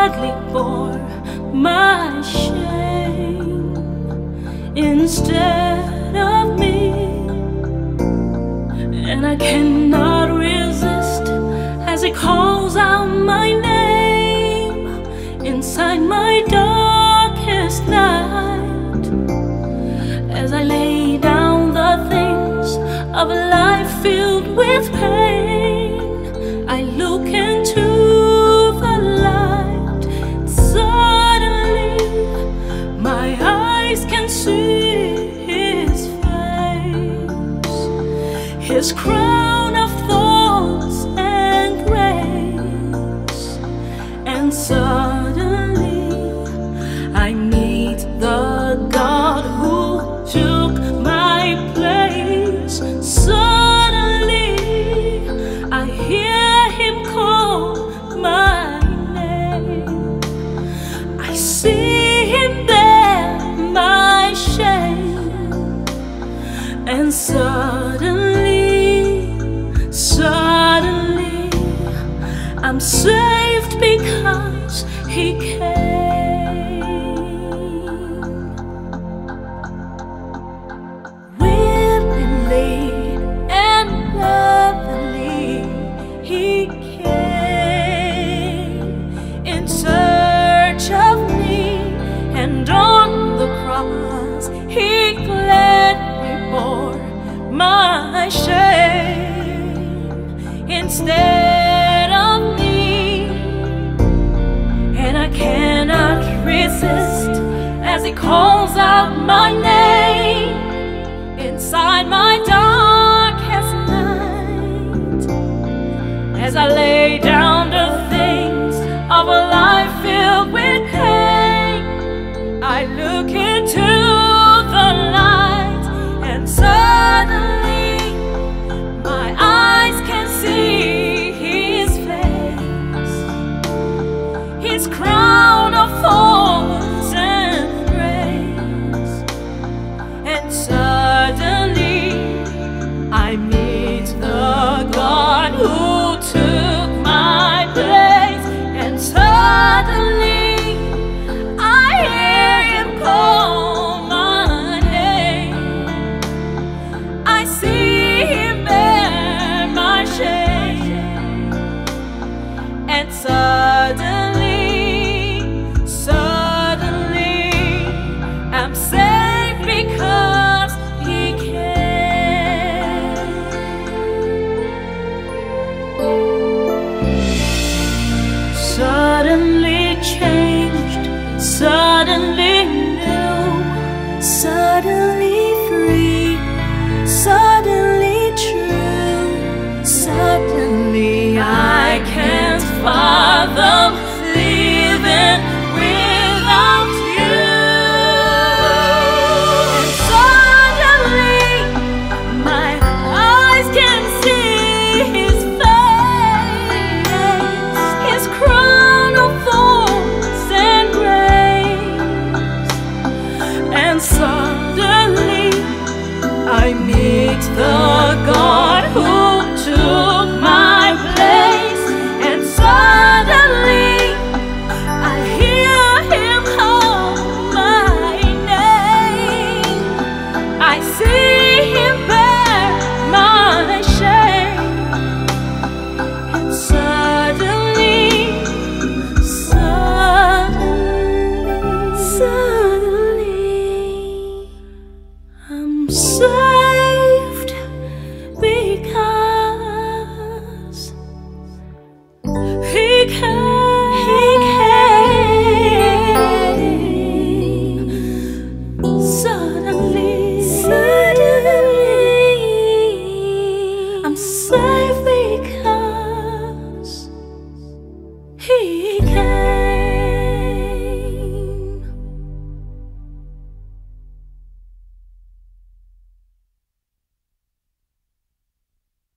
gladly bore my shame instead of me, and I cannot resist as he calls out my name inside my darkest night. As I lay down the things of a life filled with pain, I look into the light. Suddenly my eyes can see his face, his crown of thorns and grace. And suddenly I meet the God who took my place. Suddenly I hear him call my name. I see him bear my shame, and suddenly I'm saved because he came. He gladly bore my shame instead of me, and I cannot resist as he calls out my name inside my darkest night. As I lay down the things of a life filled with pain, I look into the light, and suddenly my eyes can see his face, his crown of thorns and grace. And suddenly I meet the God who took my place, and suddenly suddenly I'm saved because he came. Suddenly changed, suddenly new, suddenly free, suddenly true, suddenly I can't fathom living without you. And suddenly my eyes can see his face, his crown of thorns and grace. And suddenly I meet the God who took my place, and suddenly I hear him call my name. I see him bear my shame, and suddenly I'm saved because he came.